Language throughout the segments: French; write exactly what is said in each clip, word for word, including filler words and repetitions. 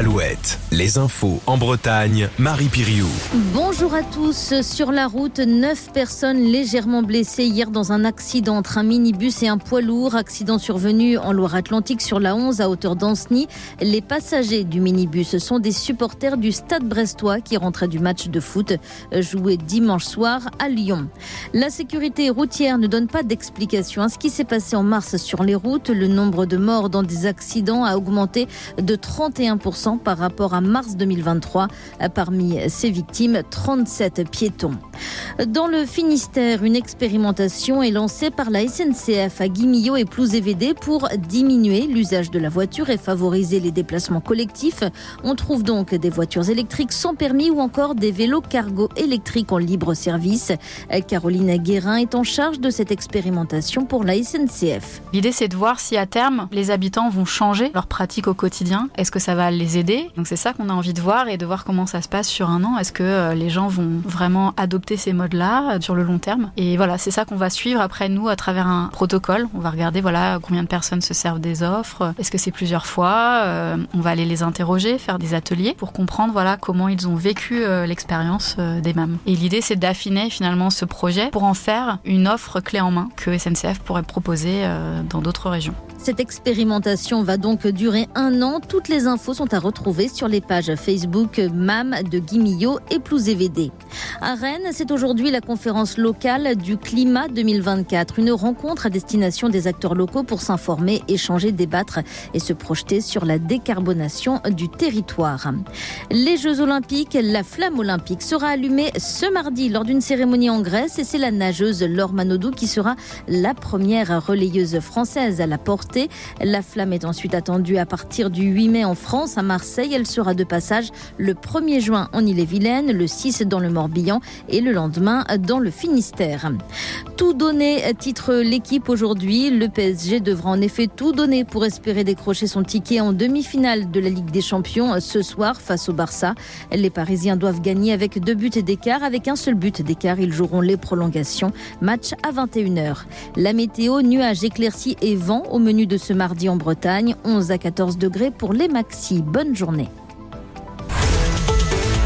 Alouette, les infos en Bretagne, Marie Piriou. Bonjour à tous. Sur la route, neuf personnes légèrement blessées hier dans un accident entre un minibus et un poids lourd. Accident survenu en Loire-Atlantique sur la onze à hauteur d'Ancenis. Les passagers du minibus sont des supporters du Stade brestois qui rentraient du match de foot joué dimanche soir à Lyon. La sécurité routière ne donne pas d'explication à ce qui s'est passé en mars sur les routes. Le nombre de morts dans des accidents a augmenté de trente et un pour cent par rapport à mars deux mille vingt-trois. Parmi ces victimes, trente-sept piétons. Dans le Finistère, une expérimentation est lancée par la S N C F à Guimillot et Plouzévédé pour diminuer l'usage de la voiture et favoriser les déplacements collectifs. On trouve donc des voitures électriques sans permis ou encore des vélos cargo électriques en libre service. Caroline Guérin est en charge de cette expérimentation pour la S N C F. L'idée, c'est de voir si à terme, les habitants vont changer leur pratique au quotidien. Est-ce que ça va les aider ? Donc c'est ça qu'on a envie de voir et de voir comment ça se passe sur un an. Est-ce que les gens vont vraiment adopter ces modes-là sur le long terme ? Et voilà, c'est ça qu'on va suivre après nous à travers un protocole. On va regarder voilà combien de personnes se servent des offres. Est-ce que c'est plusieurs fois ? euh, On va aller les interroger, faire des ateliers pour comprendre voilà comment ils ont vécu euh, l'expérience euh, des M A M. Et l'idée, c'est d'affiner finalement ce projet pour en faire une offre clé en main que S N C F pourrait proposer euh, dans d'autres régions. Cette expérimentation va donc durer un an. Toutes les infos sont à retrouver sur les pages Facebook M A M de Guimillot et Plouzévédé. À Rennes, c'est aujourd'hui la conférence locale du climat deux mille vingt-quatre. Une rencontre à destination des acteurs locaux pour s'informer, échanger, débattre et se projeter sur la décarbonation du territoire. Les Jeux Olympiques, la flamme olympique sera allumée ce mardi lors d'une cérémonie en Grèce et c'est la nageuse Laure Manodou qui sera la première relayeuse française à la porter. La flamme est ensuite attendue à partir du huit mai en France, à Marseille. Elle sera de passage le premier juin en Ille-et-Vilaine, le six dans le Morbihan et le lendemain dans le Finistère. Tout donner, titre l'équipe aujourd'hui. Le P S G devra en effet tout donner pour espérer décrocher son ticket en demi-finale de la Ligue des Champions ce soir face au Barça. Les Parisiens doivent gagner avec deux buts d'écart. Avec un seul but d'écart, ils joueront les prolongations. Match à vingt et une heures. La météo, nuages, éclaircies et vent au menu de ce mardi en Bretagne. onze à quatorze degrés pour les maxis. Bonne journée.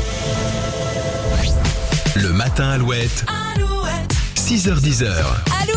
Le matin Alouette, Alouette. six heures dix.